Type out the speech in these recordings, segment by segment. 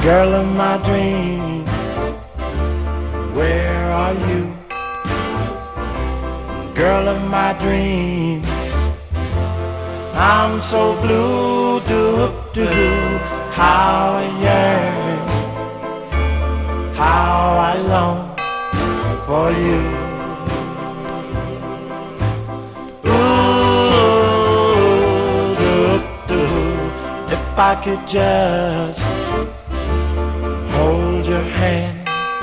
Girl of my dreams, where are you? Girl of my dreams, I'm so blue, do how I yearn, how I long for you. Ooh, if I could just hold your hand,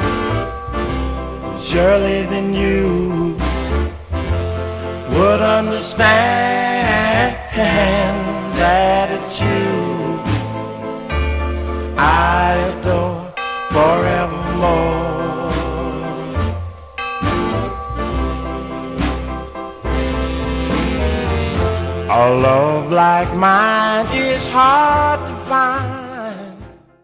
surely then you would understand that it's you I adore forevermore. A love like mine is hard to find.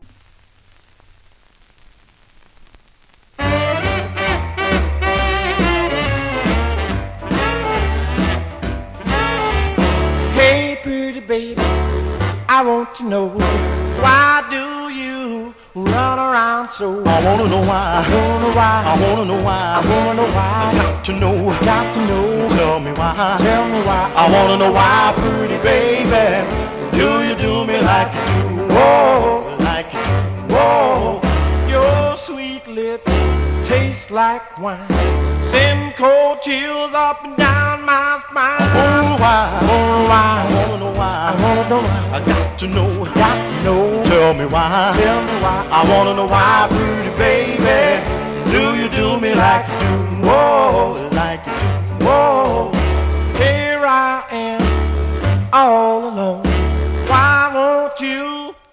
Hey pretty baby, I want to know, why do you run around so? I wanna know why. I wanna know why. I wanna know why. I wanna know why. I got to know. Got to know. Tell me why. Tell me why. I wanna know why, pretty baby. Do you do me like you do? Whoa, like you do. Whoa, your sweet lips taste like wine, send cold chills up and down my spine. I wanna know why. I wanna know why. I wanna know why. I wanna know why. I got to know. Got to know. Tell me why. Tell me why. I wanna know why, pretty baby. Do you do me like you do? Whoa, like you do. Whoa, here I am, all alone. Why won't you